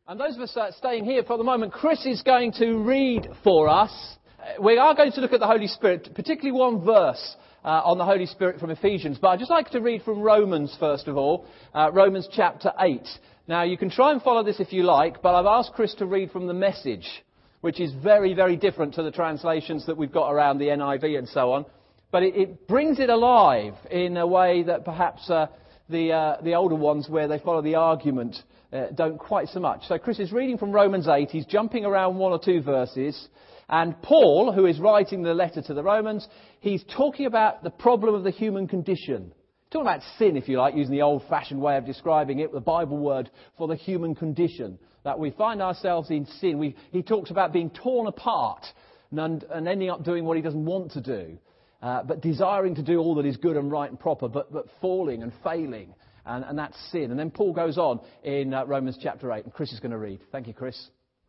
And those of us staying here for the moment, Chris is going to read for us. We are going to look at the Holy Spirit, particularly one verse on the Holy Spirit from Ephesians. But I'd just like to read from Romans first of all, Romans chapter 8. Now, you can try and follow this if you like, but I've asked Chris to read from the Message, which is very, very different to the translations that we've got around the NIV and so on. But it brings it alive in a way that perhaps the older ones, where they follow the argument, don't quite so much. So Chris is reading from Romans 8. He's jumping around one or two verses. And Paul, who is writing the letter to the Romans, he's talking about the problem of the human condition. Talking about sin, if you like, using the old-fashioned way of describing it, the Bible word for the human condition. That we find ourselves in sin. He talks about being torn apart and ending up doing what he doesn't want to do. But desiring to do all that is good and right and proper, but falling and failing. And that's sin. And then Paul goes on in Romans chapter 8. And Chris is going to read. Thank you, Chris.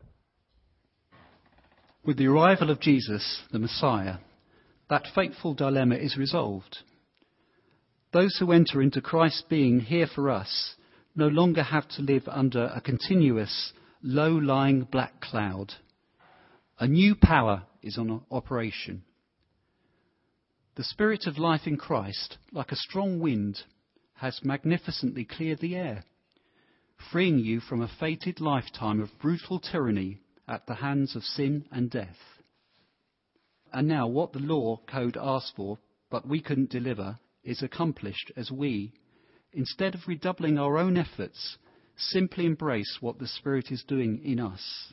With the arrival of Jesus, the Messiah, that fateful dilemma is resolved. Those who enter into Christ's being here for us no longer have to live under a continuous, low-lying black cloud. A new power is on operation. The Spirit of life in Christ, like a strong wind, has magnificently cleared the air, freeing you from a fated lifetime of brutal tyranny at the hands of sin and death. And now what the law code asked for, but we couldn't deliver, is accomplished as we, instead of redoubling our own efforts, simply embrace what the Spirit is doing in us.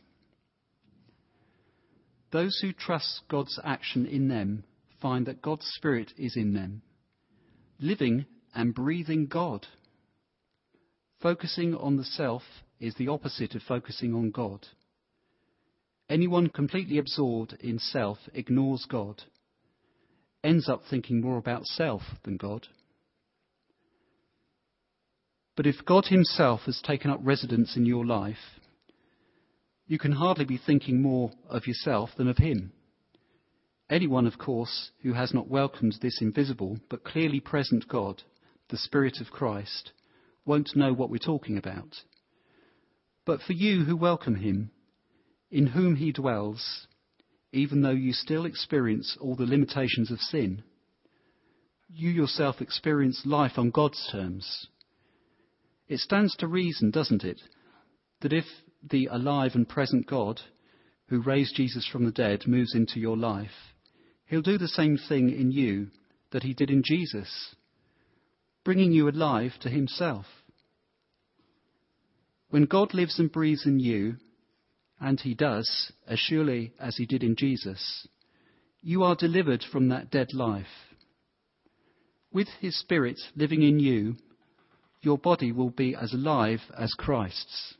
Those who trust God's action in them find that God's Spirit is in them, living and breathing God. Focusing on the self is the opposite of focusing on God. Anyone completely absorbed in self ignores God, ends up thinking more about self than God. But if God himself has taken up residence in your life, you can hardly be thinking more of yourself than of him. Anyone, of course, who has not welcomed this invisible but clearly present God, the Spirit of Christ, won't know what we're talking about. But for you who welcome him, in whom he dwells, even though you still experience all the limitations of sin, you yourself experience life on God's terms. It stands to reason, doesn't it, that if the alive and present God, who raised Jesus from the dead, moves into your life, he'll do the same thing in you that he did in Jesus, bringing you alive to himself. When God lives and breathes in you, and he does, as surely as he did in Jesus, you are delivered from that dead life. With his Spirit living in you, your body will be as alive as Christ's.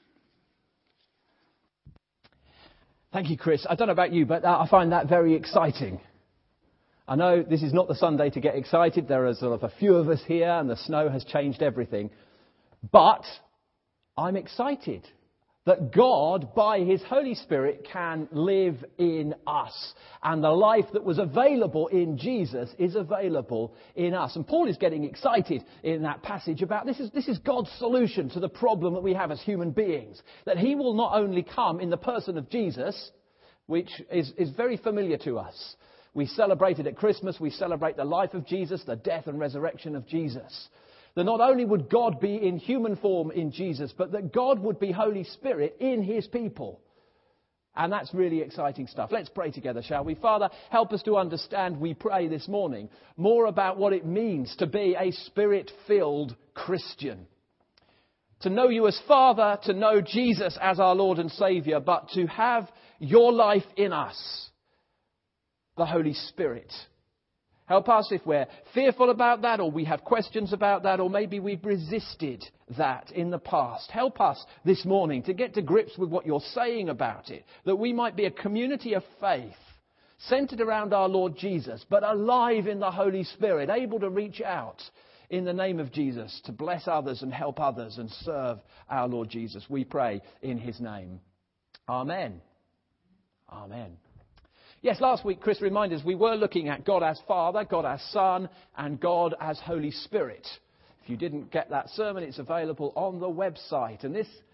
Thank you, Chris. I don't know about you, but I find that very exciting. I know this is not the Sunday to get excited. There are sort of a few of us here and the snow has changed everything. But I'm excited that God, by his Holy Spirit, can live in us. And the life that was available in Jesus is available in us. And Paul is getting excited in that passage about this is God's solution to the problem that we have as human beings. That he will not only come in the person of Jesus, which is very familiar to us. We celebrate it at Christmas. We celebrate the life of Jesus, the death and resurrection of Jesus. That not only would God be in human form in Jesus, but that God would be Holy Spirit in his people. And that's really exciting stuff. Let's pray together, shall we? Father, help us to understand, we pray this morning, more about what it means to be a Spirit-filled Christian. To know you as Father, to know Jesus as our Lord and Saviour, but to have your life in us, the Holy Spirit. Help us if we're fearful about that, or we have questions about that, or maybe we've resisted that in the past. Help us this morning to get to grips with what you're saying about it, that we might be a community of faith, centered around our Lord Jesus, but alive in the Holy Spirit, able to reach out in the name of Jesus to bless others and help others and serve our Lord Jesus. We pray in his name. Amen. Amen. Yes, last week, Chris reminded us we were looking at God as Father, God as Son, and God as Holy Spirit. If you didn't get that sermon, it's available on the website. And this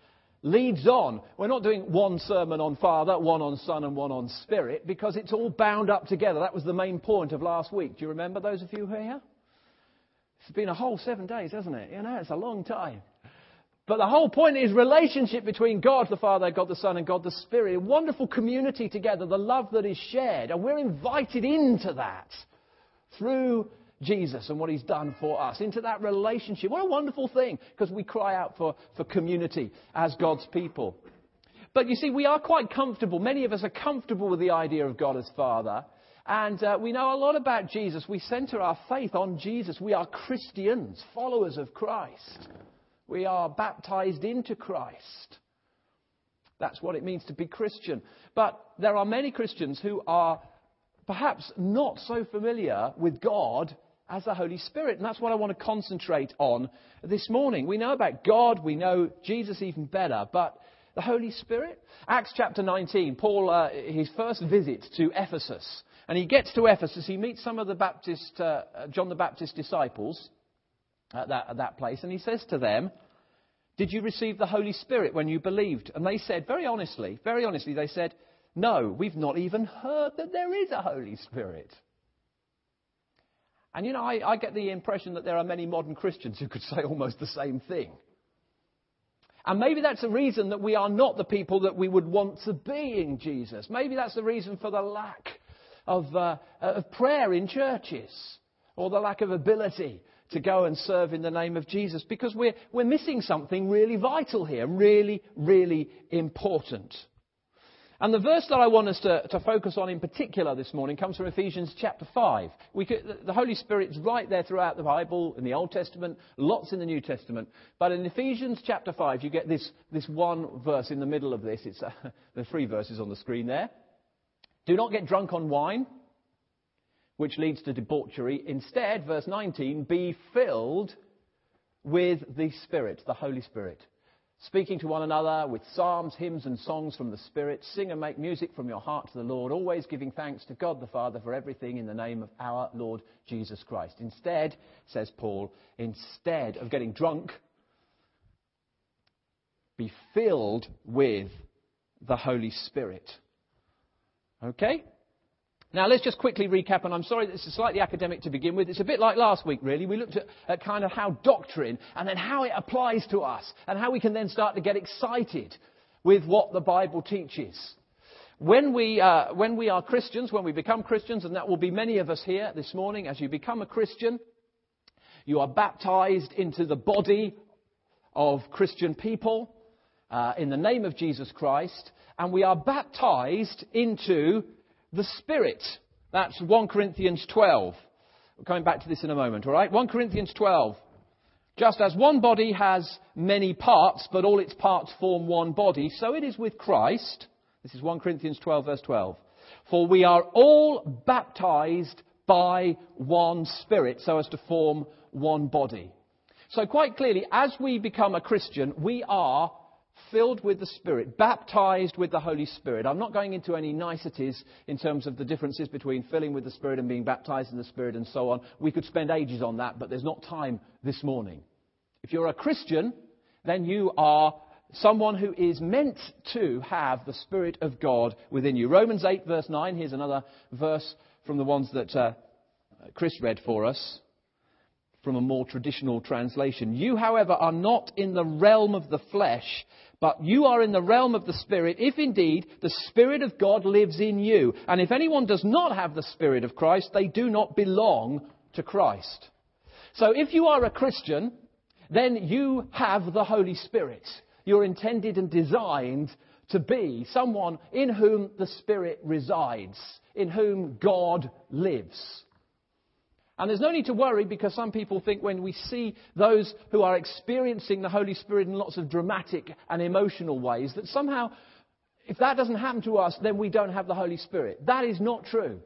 leads on. We're not doing one sermon on Father, one on Son and one on Spirit, because it's all bound up together. That was the main point of last week. Do you remember, those of you who are here? It's been a whole 7 days, hasn't it? You know, it's a long time. But the whole point is relationship between God the Father, God the Son and God the Spirit. A wonderful community together, the love that is shared. And we're invited into that through Jesus and what He's done for us, into that relationship. What a wonderful thing, because we cry out for community as God's people. But you see, we are quite comfortable. Many of us are comfortable with the idea of God as Father. And we know a lot about Jesus. We center our faith on Jesus. We are Christians, followers of Christ. We are baptized into Christ. That's what it means to be Christian. But there are many Christians who are perhaps not so familiar with God as the Holy Spirit. And that's what I want to concentrate on this morning. We know about God. We know Jesus even better. But the Holy Spirit? Acts chapter 19, Paul, his first visit to Ephesus. And he gets to Ephesus. He meets some of the John the Baptist disciples at that place. And he says to them, "Did you receive the Holy Spirit when you believed?" And they said, very honestly, they said, "No, we've not even heard that there is a Holy Spirit." And you know, I get the impression that there are many modern Christians who could say almost the same thing. And maybe that's the reason that we are not the people that we would want to be in Jesus. Maybe that's the reason for the lack of prayer in churches, or the lack of ability to go and serve in the name of Jesus, because we're missing something really vital here, really, really important. And the verse that I want us to focus on in particular this morning comes from Ephesians chapter 5. The Holy Spirit's right there throughout the Bible, in the Old Testament, lots in the New Testament. But in Ephesians chapter 5, you get this one verse in the middle of this. There are 3 verses on the screen there. "Do not get drunk on wine, which leads to debauchery. Instead," verse 19, "be filled with the Spirit," the Holy Spirit. "Speaking to one another with psalms, hymns and songs from the Spirit. Sing and make music from your heart to the Lord, always giving thanks to God the Father for everything in the name of our Lord Jesus Christ." Instead, says Paul, instead of getting drunk, be filled with the Holy Spirit. Okay? Now, let's just quickly recap, and I'm sorry this is slightly academic to begin with. It's a bit like last week, really. We looked at kind of how doctrine, and then how it applies to us, and how we can then start to get excited with what the Bible teaches. When we are Christians, when we become Christians, and that will be many of us here this morning, as you become a Christian, you are baptized into the body of Christian people in the name of Jesus Christ, and we are baptized into the Spirit. That's 1 Corinthians 12. We're coming back to this in a moment, all right? 1 Corinthians 12. "Just as one body has many parts, but all its parts form one body, so it is with Christ." This is 1 Corinthians 12, verse 12. "For we are all baptized by one Spirit, so as to form one body." So quite clearly, as we become a Christian, we are filled with the Spirit, baptized with the Holy Spirit. I'm not going into any niceties in terms of the differences between filling with the Spirit and being baptized in the Spirit and so on. We could spend ages on that, but there's not time this morning. If you're a Christian, then you are someone who is meant to have the Spirit of God within you. Romans 8, verse 9. Here's another verse from the ones that Chris read for us, from a more traditional translation. "You, however, are not in the realm of the flesh, but you are in the realm of the Spirit, if indeed the Spirit of God lives in you. And if anyone does not have the Spirit of Christ, they do not belong to Christ." So if you are a Christian, then you have the Holy Spirit. You're intended and designed to be someone in whom the Spirit resides, in whom God lives. And there's no need to worry, because some people think when we see those who are experiencing the Holy Spirit in lots of dramatic and emotional ways, that somehow, if that doesn't happen to us, then we don't have the Holy Spirit. That is not true.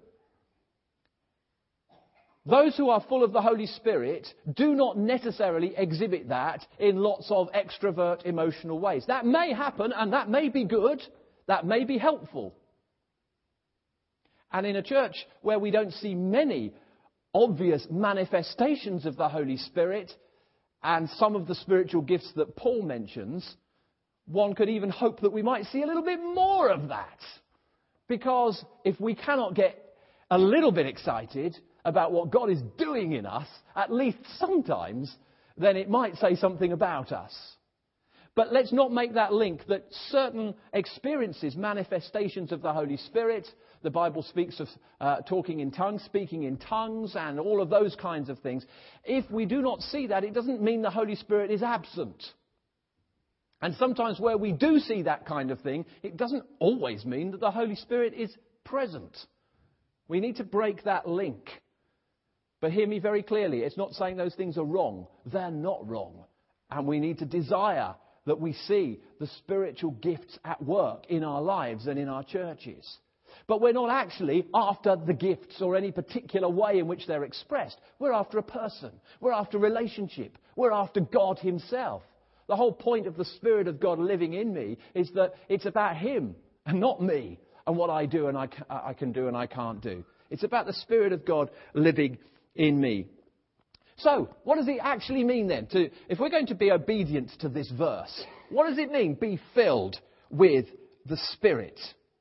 Those who are full of the Holy Spirit do not necessarily exhibit that in lots of extrovert emotional ways. That may happen, and that may be good. That may be helpful. And in a church where we don't see many obvious manifestations of the Holy Spirit and some of the spiritual gifts that Paul mentions, one could even hope that we might see a little bit more of that. Because if we cannot get a little bit excited about what God is doing in us, at least sometimes, then it might say something about us. But let's not make that link that certain experiences, manifestations of the Holy Spirit, the Bible speaks of talking in tongues, speaking in tongues, and all of those kinds of things. If we do not see that, it doesn't mean the Holy Spirit is absent. And sometimes where we do see that kind of thing, it doesn't always mean that the Holy Spirit is present. We need to break that link. But hear me very clearly, it's not saying those things are wrong. They're not wrong. And we need to desire that we see the spiritual gifts at work in our lives and in our churches. But we're not actually after the gifts or any particular way in which they're expressed. We're after a person. We're after relationship. We're after God himself. The whole point of the Spirit of God living in me is that it's about him and not me and what I do and I can do and I can't do. It's about the Spirit of God living in me. So, what does it actually mean then? If we're going to be obedient to this verse, what does it mean, be filled with the Spirit?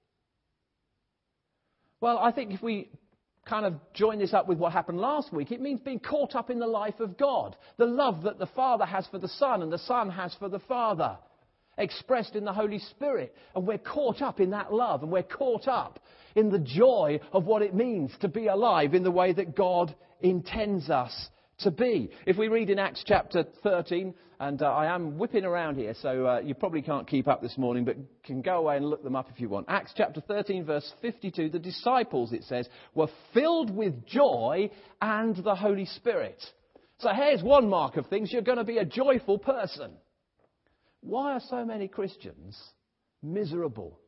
Well, I think if we kind of join this up with what happened last week, it means being caught up in the life of God. The love that the Father has for the Son and the Son has for the Father, expressed in the Holy Spirit. And we're caught up in that love, and we're caught up in the joy of what it means to be alive in the way that God intends us to be. If we read in Acts chapter 13, and I am whipping around here, so you probably can't keep up this morning, but can go away and look them up if you want. Acts chapter 13, verse 52, the disciples, it says, were filled with joy and the Holy Spirit. So here's one mark of things. You're going to be a joyful person. Why are so many Christians miserable?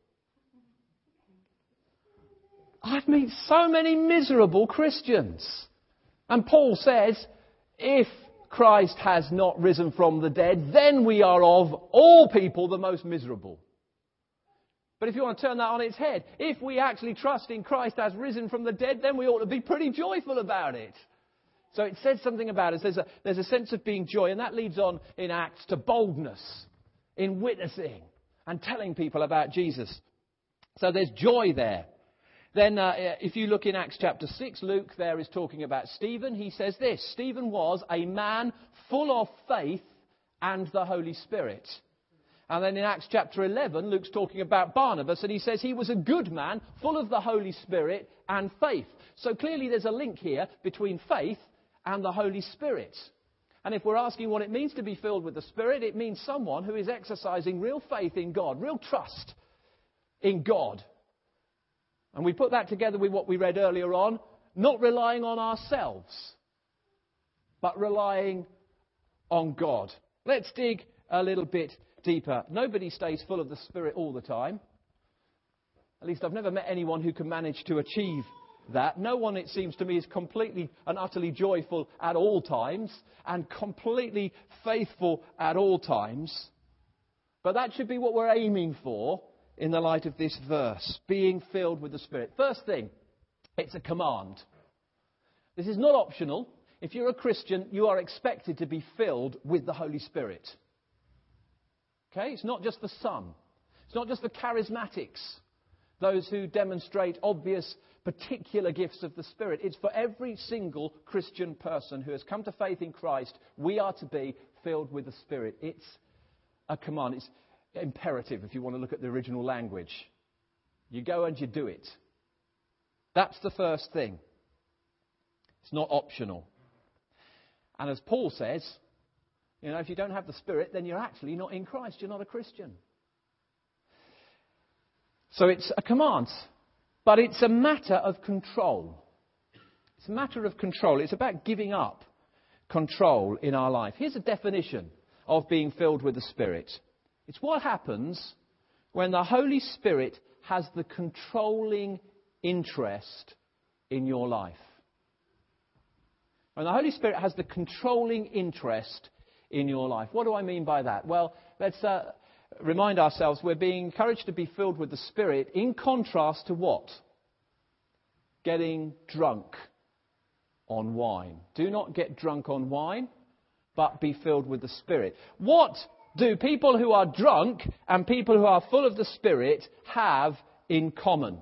I've met so many miserable Christians. And Paul says, if Christ has not risen from the dead, then we are of all people the most miserable. But if you want to turn that on its head, if we actually trust in Christ as risen from the dead, then we ought to be pretty joyful about it. So it says something about us. There's a sense of being joy, and that leads on in Acts to boldness in witnessing and telling people about Jesus. So there's joy there. Then if you look in Acts chapter 6, Luke there is talking about Stephen. He says this: Stephen was a man full of faith and the Holy Spirit. And then in Acts chapter 11, Luke's talking about Barnabas, and he says he was a good man, full of the Holy Spirit and faith. So clearly there's a link here between faith and the Holy Spirit. And if we're asking what it means to be filled with the Spirit, it means someone who is exercising real faith in God, real trust in God. And we put that together with what we read earlier on, not relying on ourselves, but relying on God. Let's dig a little bit deeper. Nobody stays full of the Spirit all the time. At least I've never met anyone who can manage to achieve that. No one, it seems to me, is completely and utterly joyful at all times and completely faithful at all times. But that should be what we're aiming for in the light of this verse, being filled with the Spirit. First thing, it's a command. This is not optional. If you're a Christian, you are expected to be filled with the Holy Spirit. Okay? It's not just for some. It's not just for charismatics, those who demonstrate obvious particular gifts of the Spirit. It's for every single Christian person who has come to faith in Christ. We are to be filled with the Spirit. It's a command. It's imperative if you want to look at the original language. You go and you do it. That's the first thing. It's not optional. And as Paul says, if you don't have the Spirit, then you're actually not in Christ. You're not a Christian. So it's a command, but it's a matter of control. It's a matter of control. It's about giving up control in our life. Here's a definition of being filled with the Spirit. It's what happens when the Holy Spirit has the controlling interest in your life. When the Holy Spirit has the controlling interest in your life. What do I mean by that? Well, let's remind ourselves we're being encouraged to be filled with the Spirit in contrast to what? Getting drunk on wine. Do not get drunk on wine, but be filled with the Spirit. What do people who are drunk and people who are full of the Spirit have in common?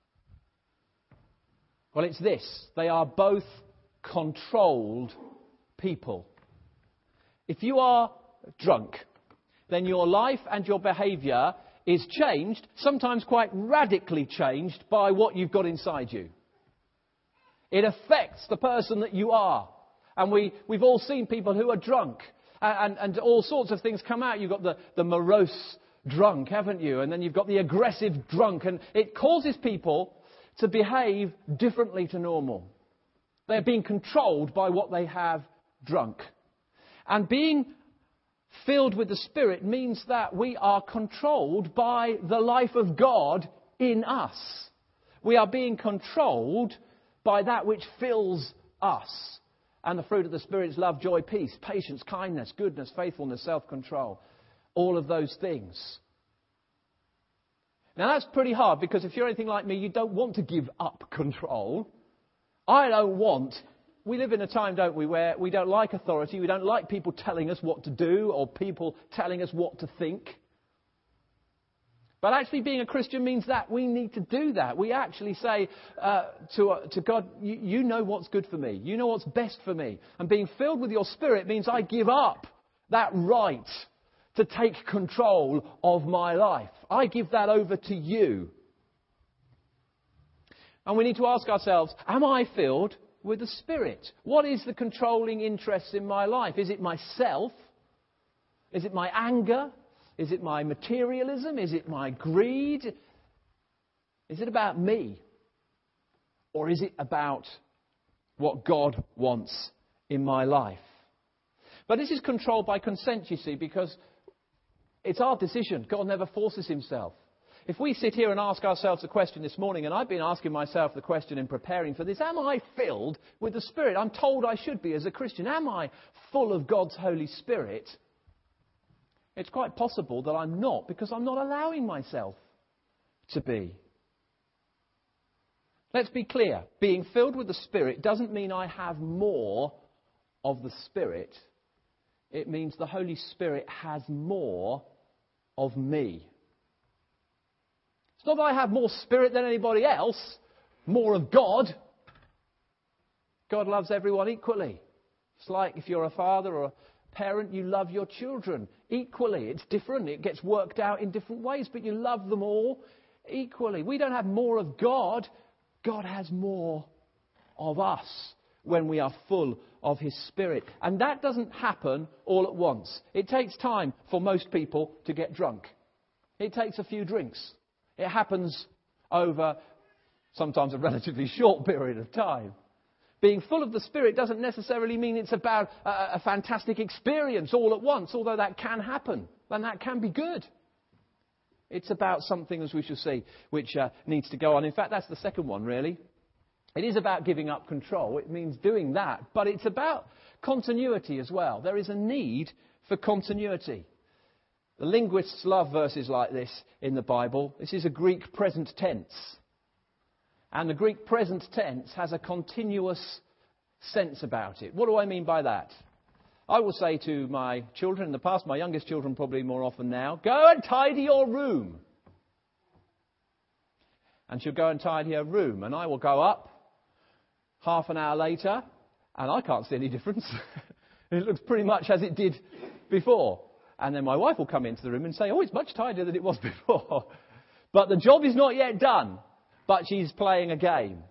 Well, it's this. They are both controlled people. If you are drunk, then your life and your behaviour is changed, sometimes quite radically changed, by what you've got inside you. It affects the person that you are. And we've all seen people who are drunk. And all sorts of things come out. You've got the morose drunk, haven't you? And then you've got the aggressive drunk. And it causes people to behave differently to normal. They're being controlled by what they have drunk. And being filled with the Spirit means that we are controlled by the life of God in us. We are being controlled by that which fills us. And the fruit of the Spirit is love, joy, peace, patience, kindness, goodness, faithfulness, self-control. All of those things. Now that's pretty hard, because if you're anything like me, you don't want to give up control. I don't want. We live in a time, don't we, where we don't like authority. We don't like people telling us what to do or people telling us what to think. But actually being a Christian means that we need to do that. We actually say to God, you know what's good for me. You know what's best for me. And being filled with your Spirit means I give up that right to take control of my life. I give that over to you. And we need to ask ourselves, am I filled with the Spirit? What is the controlling interest in my life? Is it myself? Is it my anger? Is it my materialism? Is it my greed? Is it about me? Or is it about what God wants in my life? But this is controlled by consent, you see, because it's our decision. God never forces himself. If we sit here and ask ourselves the question this morning, and I've been asking myself the question in preparing for this, am I filled with the Spirit? I'm told I should be as a Christian. Am I full of God's Holy Spirit? It's quite possible that I'm not, because I'm not allowing myself to be. Let's be clear. Being filled with the Spirit doesn't mean I have more of the Spirit. It means the Holy Spirit has more of me. It's not that I have more Spirit than anybody else, more of God. God loves everyone equally. It's like if you're a father or a parent, you love your children equally. It's different. It gets worked out in different ways, but you love them all equally. We don't have more of God. God has more of us when we are full of his Spirit. And that doesn't happen all at once. It takes time for most people to get drunk. It takes a few drinks. It happens over sometimes a relatively short period of time. Being full of the Spirit doesn't necessarily mean it's about a fantastic experience all at once, although that can happen, and that can be good. It's about something, as we shall see, which needs to go on. In fact, that's the second one, really. It is about giving up control. It means doing that. But it's about continuity as well. There is a need for continuity. The linguists love verses like this in the Bible. This is a Greek present tense. And the Greek present tense has a continuous sense about it. What do I mean by that? I will say to my children in the past, my youngest children probably more often now, go and tidy your room. And she'll go and tidy her room. And I will go up half an hour later, and I can't see any difference. It looks pretty much as it did before. And then my wife will come into the room and say, oh, it's much tidier than it was before. But the job is not yet done. But she's playing a game.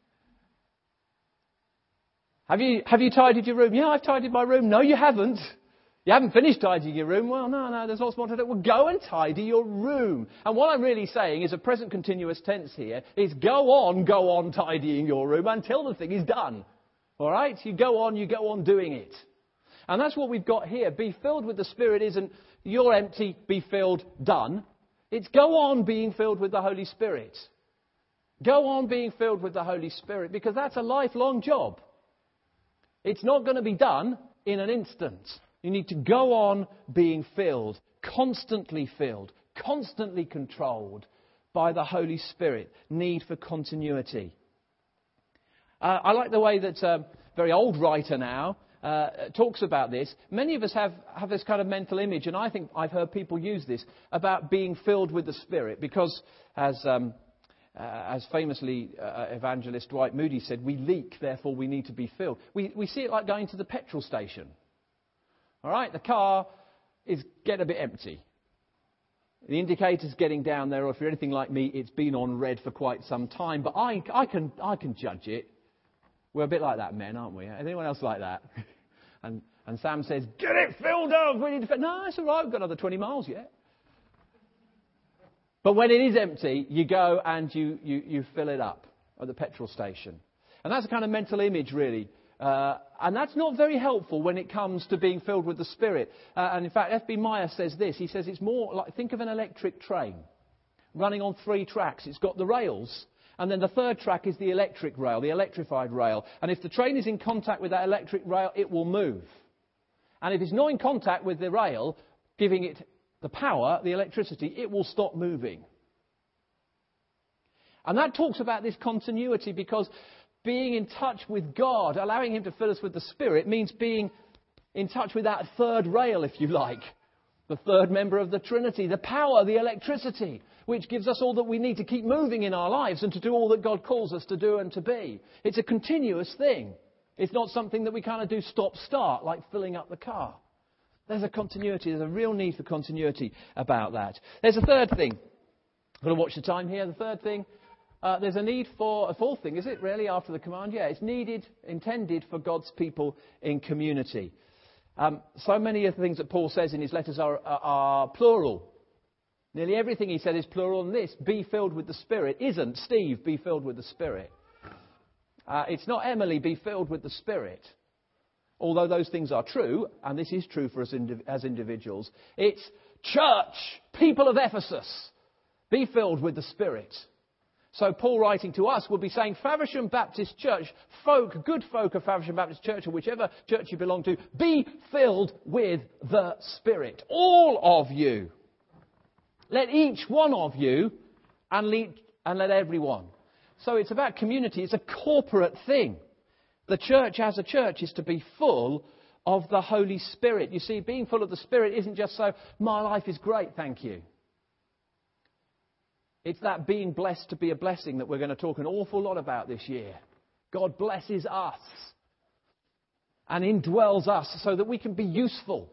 Have you tidied your room? Yeah, I've tidied my room. No, you haven't. You haven't finished tidying your room. Well, no, there's lots more to do. Well, go and tidy your room. And what I'm really saying is a present continuous tense here is go on tidying your room until the thing is done. All right? You go on doing it. And that's what we've got here. Be filled with the Spirit isn't you're empty, be filled, done. It's go on being filled with the Holy Spirit. Go on being filled with the Holy Spirit, because that's a lifelong job. It's not going to be done in an instant. You need to go on being filled, constantly controlled by the Holy Spirit. Need for continuity. I like the way that a very old writer now talks about this. Many of us have this kind of mental image, and I think I've heard people use this, about being filled with the Spirit, because as famously evangelist Dwight Moody said, we leak, therefore we need to be filled. We see it like going to the petrol station. All right, the car is getting a bit empty. The indicator's getting down there, or if you're anything like me, it's been on red for quite some time. But I can judge it. We're a bit like that, men, aren't we? Anyone else like that? And Sam says, "Get it filled up. We need to fill." No, it's all right. We've got another 20 miles yet. But when it is empty, you go and you fill it up at the petrol station. And that's a kind of mental image, really. And that's not very helpful when it comes to being filled with the Spirit. And in fact, F.B. Meyer says this. He says it's more like, think of an electric train running on 3 tracks. It's got the rails, and then the third track is the electric rail, the electrified rail. And if the train is in contact with that electric rail, it will move. And if it's not in contact with the rail, giving it the power, the electricity, it will stop moving. And that talks about this continuity, because being in touch with God, allowing Him to fill us with the Spirit, means being in touch with that third rail, if you like. The third member of the Trinity, the power, the electricity, which gives us all that we need to keep moving in our lives and to do all that God calls us to do and to be. It's a continuous thing. It's not something that we kind of do stop-start, like filling up the car. There's a continuity. There's a real need for continuity about that. There's a third thing. I'm going to watch the time here. The third thing. There's a need for a fourth thing, is it really, after the command? Yeah, it's intended for God's people in community. So many of the things that Paul says in his letters are plural. Nearly everything he said is plural. And this, be filled with the Spirit, isn't Steve, be filled with the Spirit. It's not Emily, be filled with the Spirit. Although those things are true, and this is true for us as individuals. It's church, people of Ephesus, be filled with the Spirit. So Paul, writing to us, will be saying, Faversham Baptist Church, good folk of Faversham Baptist Church, or whichever church you belong to, be filled with the Spirit. All of you. Let each one of you, and let everyone. So it's about community. It's a corporate thing. The church as a church is to be full of the Holy Spirit. You see, being full of the Spirit isn't just so, my life is great, thank you. It's that being blessed to be a blessing that we're going to talk an awful lot about this year. God blesses us and indwells us so that we can be useful.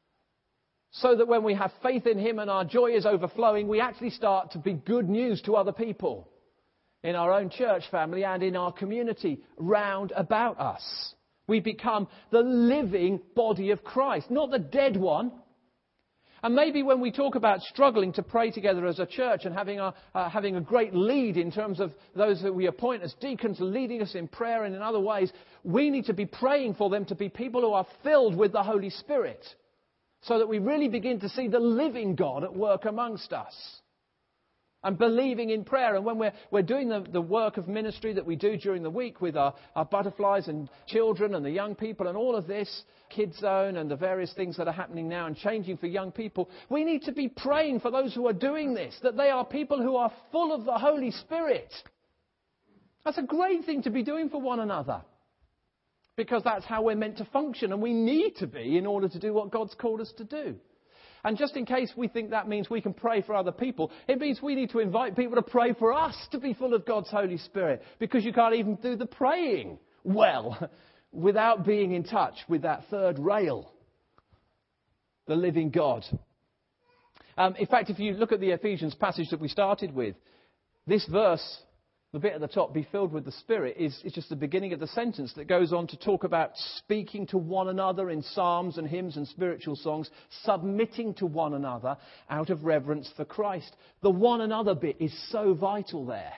So that when we have faith in Him and our joy is overflowing, we actually start to be good news to other people in our own church family and in our community round about us. We become the living body of Christ, not the dead one. And maybe when we talk about struggling to pray together as a church and having a great lead in terms of those that we appoint as deacons leading us in prayer and in other ways, we need to be praying for them to be people who are filled with the Holy Spirit so that we really begin to see the living God at work amongst us. And believing in prayer. And when we're doing the work of ministry that we do during the week with our butterflies and children and the young people and all of this, Kids Zone and the various things that are happening now and changing for young people, we need to be praying for those who are doing this, that they are people who are full of the Holy Spirit. That's a great thing to be doing for one another. Because that's how we're meant to function, and we need to be in order to do what God's called us to do. And just in case we think that means we can pray for other people, it means we need to invite people to pray for us to be full of God's Holy Spirit. Because you can't even do the praying well without being in touch with that third rail, the living God. In fact, if you look at the Ephesians passage that we started with, this verse, the bit at the top, be filled with the Spirit, is just the beginning of the sentence that goes on to talk about speaking to one another in psalms and hymns and spiritual songs, submitting to one another out of reverence for Christ. The one another bit is so vital there.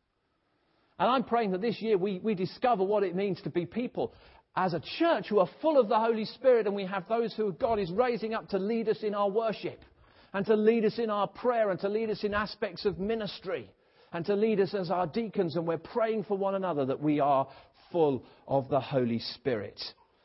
And I'm praying that this year we discover what it means to be people as a church who are full of the Holy Spirit, and we have those who God is raising up to lead us in our worship and to lead us in our prayer and to lead us in aspects of ministry. And to lead us as our deacons, and we're praying for one another that we are full of the Holy Spirit.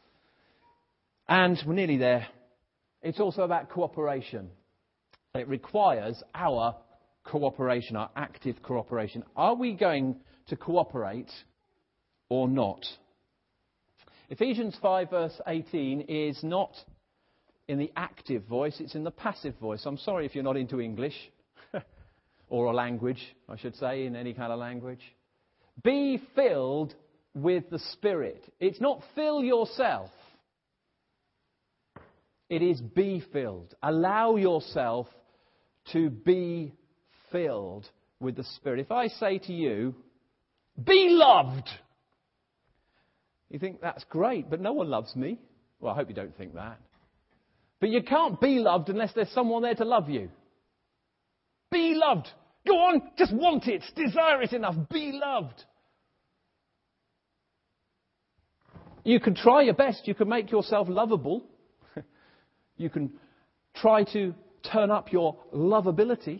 And we're nearly there. It's also about cooperation. It requires our cooperation, our active cooperation. Are we going to cooperate or not? Ephesians 5 verse 18 is not in the active voice, it's in the passive voice. I'm sorry if you're not into English, or a language, I should say, in any kind of language. Be filled with the Spirit. It's not fill yourself. It is be filled. Allow yourself to be filled with the Spirit. If I say to you, be loved, you think that's great, but no one loves me. Well, I hope you don't think that. But you can't be loved unless there's someone there to love you. Be loved. Go on, just want it, desire it enough, be loved. You can try your best, you can make yourself lovable. You can try to turn up your lovability.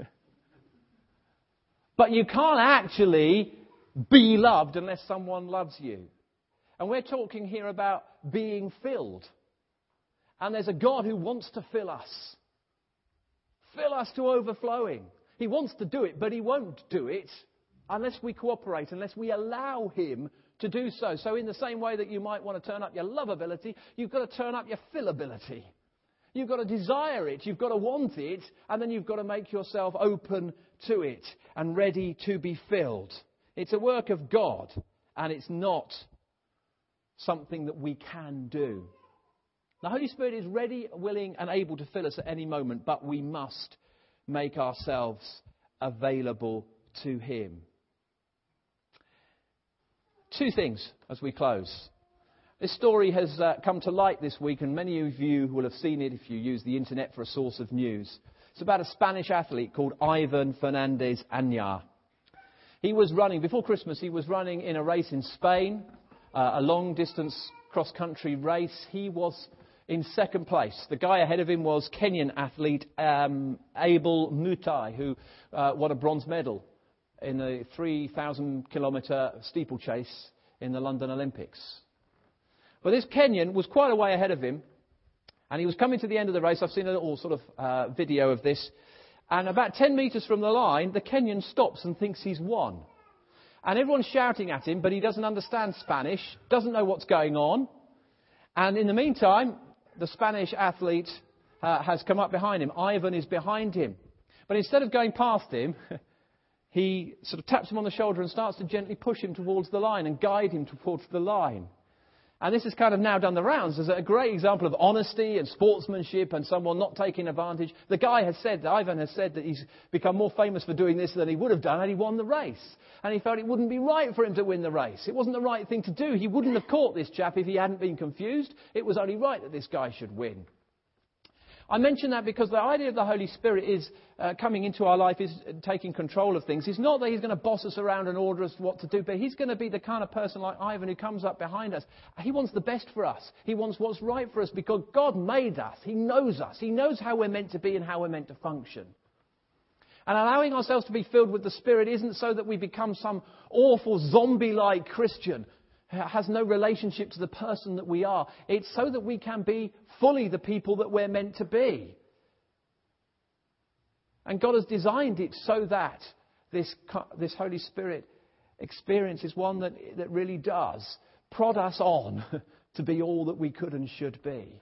But you can't actually be loved unless someone loves you. And we're talking here about being filled. And there's a God who wants to fill us. Fill us to overflowing. He wants to do it, but he won't do it unless we cooperate, unless we allow him to do so. So in the same way that you might want to turn up your lovability, you've got to turn up your fillability. You've got to desire it, you've got to want it, and then you've got to make yourself open to it and ready to be filled. It's a work of God, and it's not something that we can do. The Holy Spirit is ready, willing, and able to fill us at any moment, but we must make ourselves available to him. Two things as we close. This story has come to light this week, and many of you will have seen it if you use the internet for a source of news. It's about a Spanish athlete called Ivan Fernandez Añar. He was running, before Christmas, he was running in a race in Spain, a long-distance cross-country race. He was in second place. The guy ahead of him was Kenyan athlete Abel Mutai, who won a bronze medal in the 3,000-kilometre steeplechase in the London Olympics. Well, this Kenyan was quite a way ahead of him, and he was coming to the end of the race. I've seen a little sort of video of this. And about 10 metres from the line, the Kenyan stops and thinks he's won. And everyone's shouting at him, but he doesn't understand Spanish, doesn't know what's going on. And in the meantime, the Spanish athlete has come up behind him. Ivan is behind him. But instead of going past him, he sort of taps him on the shoulder and starts to gently push him towards the line and guide him towards the line. And this has kind of now done the rounds as a great example of honesty and sportsmanship and someone not taking advantage. The guy has said, Ivan has said, that he's become more famous for doing this than he would have done had he won the race. And he felt it wouldn't be right for him to win the race. It wasn't the right thing to do. He wouldn't have caught this chap if he hadn't been confused. It was only right that this guy should win. I mention that because the idea of the Holy Spirit is coming into our life, is taking control of things. It's not that he's going to boss us around and order us what to do, but he's going to be the kind of person like Ivan who comes up behind us. He wants the best for us. He wants what's right for us because God made us. He knows us. He knows how we're meant to be and how we're meant to function. And allowing ourselves to be filled with the Spirit isn't so that we become some awful zombie-like Christian who has no relationship to the person that we are. It's so that we can be fully the people that we're meant to be. And God has designed it so that this Holy Spirit experience is one that really does prod us on to be all that we could and should be.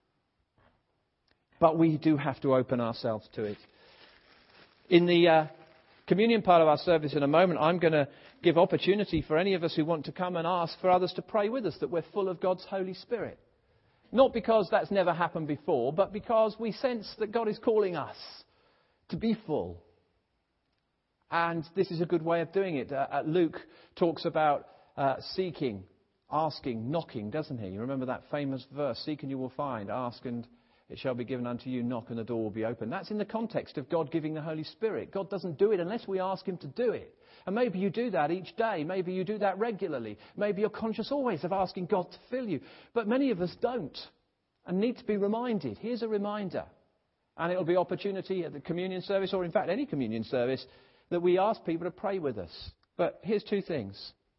But we do have to open ourselves to it. In the communion part of our service in a moment, I'm going to give opportunity for any of us who want to come and ask for others to pray with us that we're full of God's Holy Spirit. Not because that's never happened before, but because we sense that God is calling us to be full. And this is a good way of doing it. Luke talks about seeking, asking, knocking, doesn't he? You remember that famous verse, seek and you will find, ask and it shall be given unto you, knock and the door will be open. That's in the context of God giving the Holy Spirit. God doesn't do it unless we ask him to do it. And maybe you do that each day. Maybe you do that regularly. Maybe you're conscious always of asking God to fill you. But many of us don't and need to be reminded. Here's a reminder. And it'll be opportunity at the communion service, or in fact any communion service, that we ask people to pray with us. But here's two things.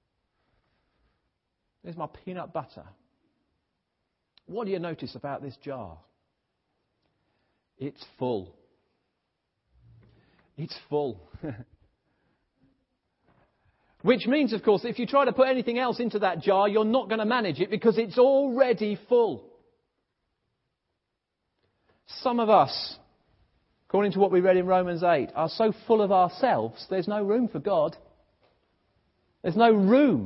Here's my peanut butter. What do you notice about this jar? It's full. It's full. Which means, of course, that if you try to put anything else into that jar, you're not going to manage it because it's already full. Some of us, according to what we read in Romans 8, are so full of ourselves, there's no room for God. There's no room.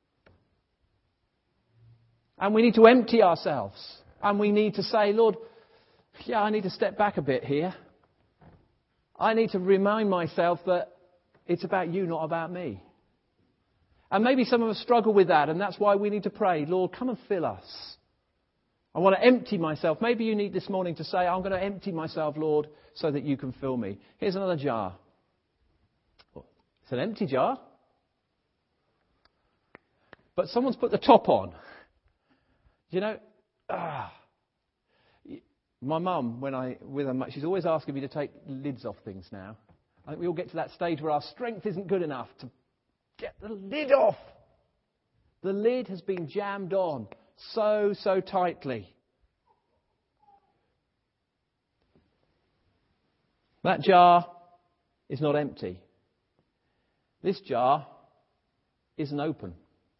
And we need to empty ourselves. And we need to say, Lord, I need to step back a bit here. I need to remind myself that it's about you, not about me. And maybe some of us struggle with that, and that's why we need to pray, Lord, come and fill us. I want to empty myself. Maybe you need this morning to say, I'm going to empty myself, Lord, so that you can fill me. Here's another jar. It's an empty jar. But someone's put the top on. You know, my mum, when I with her, she's always asking me to take lids off things now. I think we all get to that stage where our strength isn't good enough to get the lid off. The lid has been jammed on so tightly. That jar is not empty. This jar isn't open.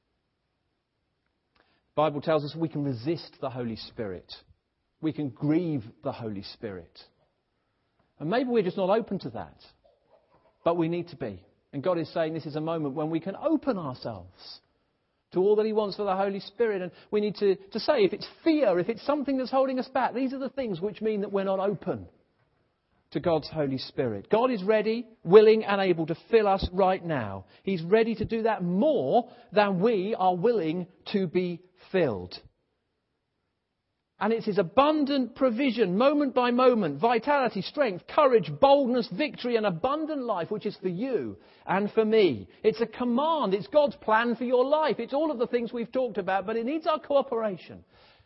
The Bible tells us we can resist the Holy Spirit. We can grieve the Holy Spirit. And maybe we're just not open to that. But we need to be. And God is saying this is a moment when we can open ourselves to all that He wants for the Holy Spirit. And we need to say, if it's fear, if it's something that's holding us back, these are the things which mean that we're not open to God's Holy Spirit. God is ready, willing and able to fill us right now. He's ready to do that more than we are willing to be filled. And it's His abundant provision, moment by moment, vitality, strength, courage, boldness, victory and abundant life, which is for you and for me. It's a command. It's God's plan for your life. It's all of the things we've talked about, but it needs our cooperation.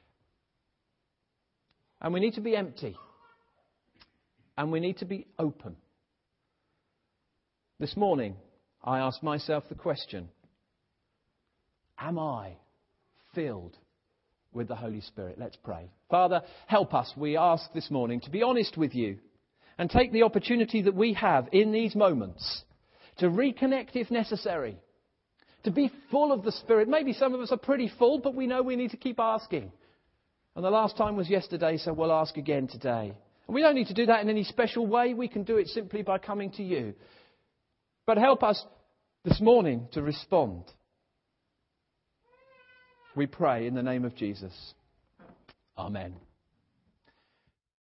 And we need to be empty. And we need to be open. This morning, I asked myself the question, am I filled with the Holy Spirit? Let's pray. Father, help us, we ask this morning, to be honest with you and take the opportunity that we have in these moments to reconnect if necessary, to be full of the Spirit. Maybe some of us are pretty full, but we know we need to keep asking. And the last time was yesterday, so we'll ask again today. And we don't need to do that in any special way. We can do it simply by coming to you. But help us this morning to respond. We pray in the name of Jesus. Amen.